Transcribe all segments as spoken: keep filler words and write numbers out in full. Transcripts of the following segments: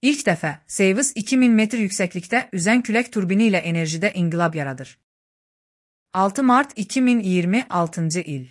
İlk dəfə Seyvis iki min metr yüksəklikdə üzən külək turbini ilə enerjidə inqilab yaradır. altı mart iki min iyirmi altıncı il.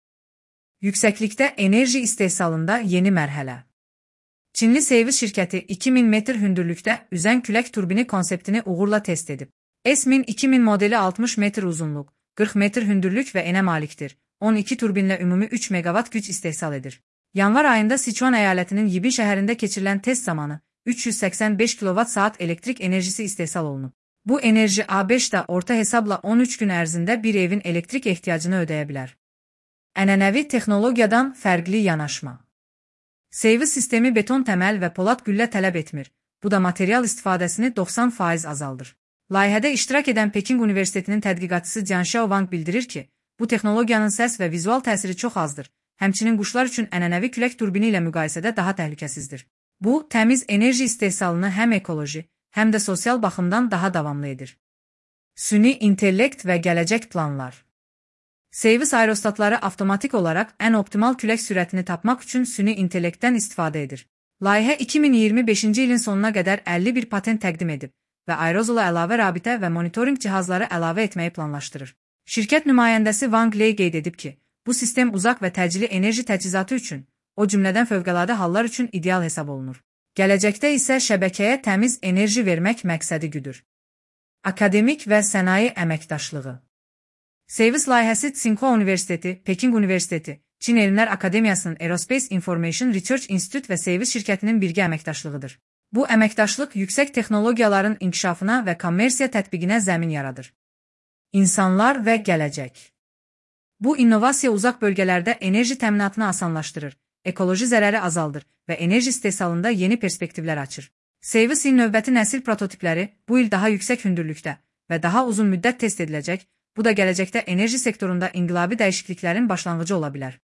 Yüksəklikdə enerji istehsalında yeni mərhələ. Çinli Seyvis şirkəti iki min metr hündürlükdə üzən külək turbini konseptini uğurla test edib. S min iki min modeli altmış metr uzunluq, qırx metr hündürlük və enə malikdir. on iki turbinlə ümumi üç meqavat güc istehsal edir. Yanvar ayında Sichuan əyalətinin Yibin şəhərində keçirilən test zamanı üç yüz səksən beş kilovat saat elektrik enerjisi istehsal olunub. Bu enerji A beşdə orta hesabla on üç gün ərzində bir evin elektrik ehtiyacını ödəyə bilər. Ənənəvi texnologiyadan fərqli yanaşma. Seyvis sistemi beton təməl və polad güllə tələb etmir. Bu da material istifadəsini doxsan faiz azaldır. Layihədə iştirak edən Peking Universitetinin tədqiqatçısı Jian Xiaowang bildirir ki, bu texnologiyanın səs və vizual təsiri çox azdır. Həmçinin quşlar üçün ənənəvi külək turbini ilə müqayisədə daha təhlükəsizdir. Bu, təmiz enerji istehsalını həm ekoloji, həm də sosial baxımdan daha davamlı edir. Süni intellekt və gələcək planlar. Seyvis aerostatları avtomatik olaraq ən optimal külək sürətini tapmaq üçün süni intellektdən istifadə edir. Layihə iki min iyirmi beşinci ilin sonuna qədər əlli bir patent təqdim edib və aerozola əlavə rabitə və monitoring cihazları əlavə etməyi planlaşdırır. Şirkət nümayəndəsi Wang Lei qeyd edib ki, bu sistem uzaq və təcili enerji təchizatı üçün, o cümlədən fövqəladə hallar üçün ideal hesab olunur. Gələcəkdə isə şəbəkəyə təmiz enerji vermək məqsədi güdür. Akademik və sənaye əməkdaşlığı. Seyvis layihəsi Tsinghua Universiteti, Peking Universiteti, Çin Elmlər Akademiyasının Aerospace Information Research Institute və Seyvis şirkətinin birgə əməkdaşlığıdır. Bu əməkdaşlıq yüksək texnologiyaların inkişafına və kommersiya tətbiqinə zəmin yaradır. İnsanlar və gələcək. Bu innovasiya uzaq bölgələrdə enerji təminatını asanlaşdırır, ekoloji zərəri azaldır və enerji istehsalında yeni perspektivlər açır. Seyvisin növbəti nəsil prototipləri bu il daha yüksək hündürlükdə və daha uzun müddət test ediləcək, bu da gələcəkdə enerji sektorunda inqilabi dəyişikliklərin başlanğıcı ola bilər.